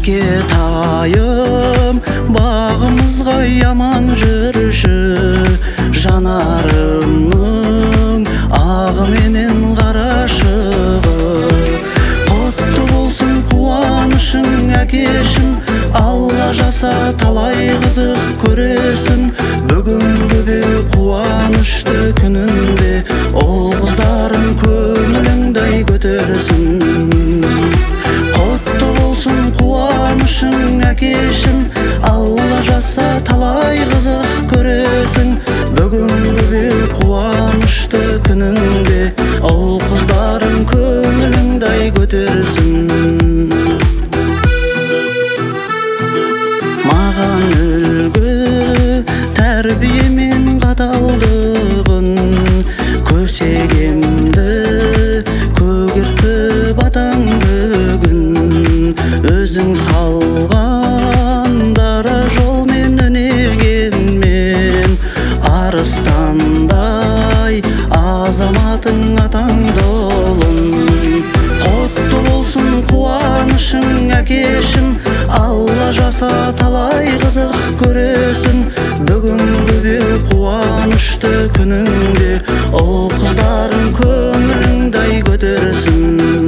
Тайым бағымызға яман жүрші, жанарымның ағы менен қарашығы. Құтты болсын қуанышың әкешім, Алла жаса талай қызық көресің. Бүгінгі бе қуанышты күнінде, ол қыздарың көңіліңдай көтерсін. Құтты болсын қуанышың әкешім, Алла жаса талай қызық көресің. Бүгінгі бе қуанышты күнінде, ол қыздарың көңіліңдай көтерсін. Маған үлгі тәрбие мен қаталдығын, көсегемді көгертіп атаң бүгін. Өзің салған дара жолмен өнегенмен, арыстандай азаматың атаң долын. Құтты болсын қуанышың әкешім, Алла жаса талай қызық көресің. Бүгінгі бе қуанышты күнінде, ол қыздарың көңіліңдай көтерсін.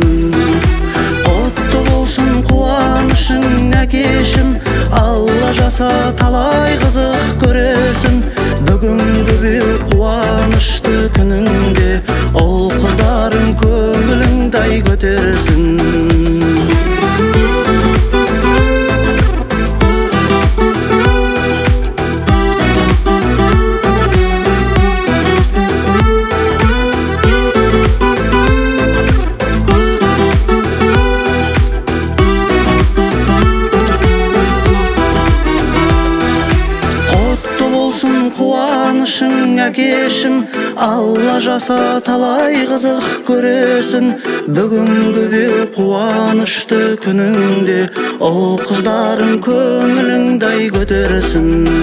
Құтты болсын қуанышың әкешім, Алла жаса талай қызық көресің. Бүгінгі бе қуанышты күнінде, ол қыздарың көңіліңдай көтерсін. Қуанышың әкешім, Алла жаса талай қызық көресің. Бүгінгі бе қуанышты күнінде, ол қыздарың көңіліңдай көтерсін.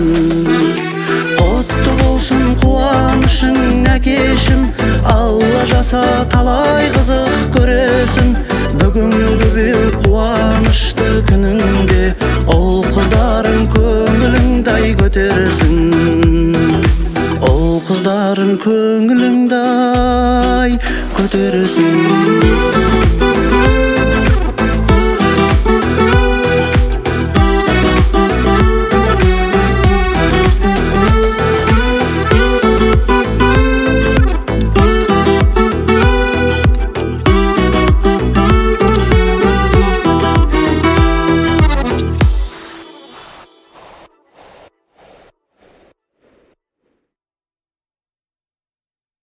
Құтты болсын қуанышың әкешім, Алла жаса талай қызық көресің. Бүгінгі бе қуанышты күнінде, ол қыздарың көңіліңдай көтерсін. Ол қыздарың көңіліңдай көтерсін.